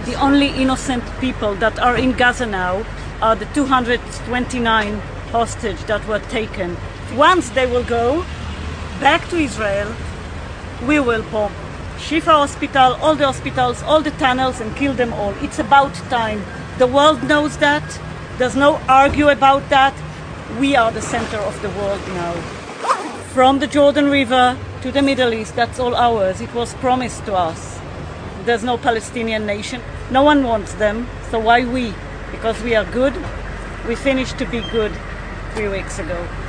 The only innocent people that are in Gaza now are the 229 hostages that were taken. Once they will go back to Israel, we will bomb Shifa Hospital, all the hospitals, all the tunnels, and kill them all. It's about time. The world knows that. There's no argue about that. We are the center of the world now. From the Jordan River to the Middle East, that's all ours. It was promised to us. There's no Palestinian nation. No one wants them. So why we? Because we are good. We finished to be good 3 weeks ago.